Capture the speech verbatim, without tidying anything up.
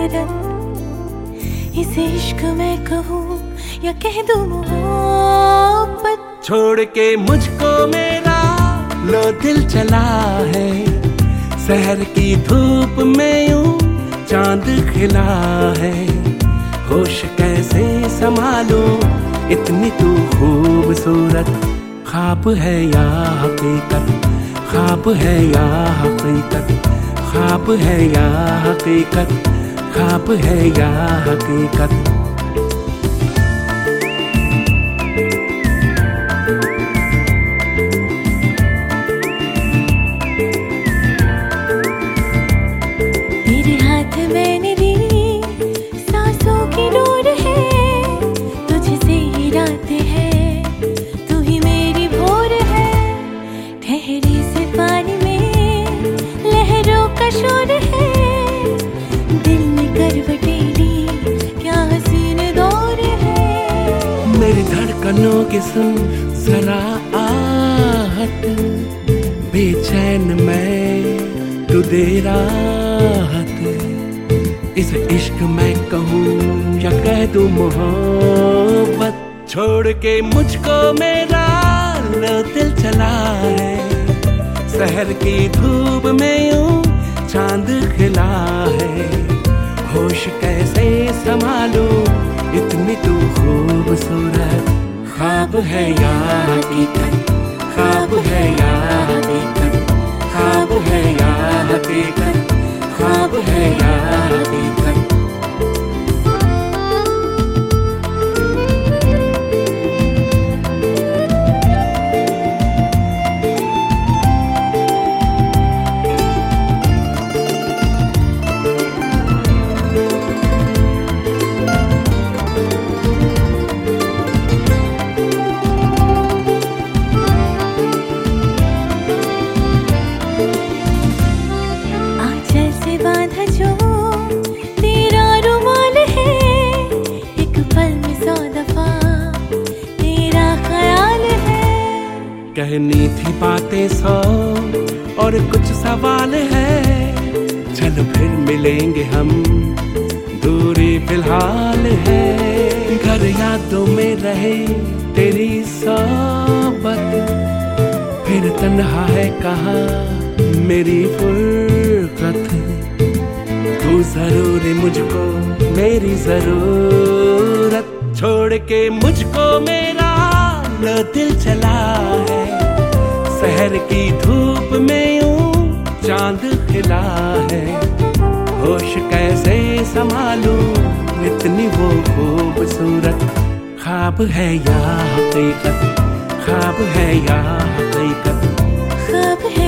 हसरत, इसे इश्क मैं कहूँ या कह दूँ मोहब्बत। छोड़ के मुझको मेरा लो दिल चला है, शहर की धूप में यूं चांद खिला है। होश कैसे संभालूं इतनी तू खूबसूरत, ख्वाब है या हकीकत, ख्वाब है या हकीकत, ख्वाब है या हकीकत, ख्वाब है या हकीकत। तेरे हाथ मैंने दी सांसों की डोर है, तुझसे ही रात है, तू ही मेरी भोर है। ठहरे से पानी में लहरों का शोर है, दिल में करवटें ली क्या हसीन दौर है। मेरी धड़कनों की सुन जरा आहट, बेचैन मैं तू दे राहत। इस इश्क मैं कहूँ या कह दूँ मोहब्बत। छोड़ के मुझको मेरा लो दिल चला है, शहर की धूप में यूं चांद खिला है। होश कैसे संभालूं इतनी तू खूबसूरत, ख्वाब है या हकीकत, ख्वाब है या हकीकत, ख्वाब है या हकीकत, ख्वाब है या हकीकत। कहनी थी बातें सौ और कुछ सवाल है, चल फिर मिलेंगे हम, दूरी फिलहाल है। घर यादों में रहे तेरी सोबत, फिर तन्हा है कहाँ मेरी फुर्सत। तू जरूर मुझको मेरी जरूरत, छोड़ के मुझको मेरा लो दिल चला है, शहर की धूप में यूं चांद खिला है। होश कैसे संभालूं इतनी वो खूबसूरत, ख्वाब है या हकीकत, ख्वाब है या हकीकत, ख्वाब है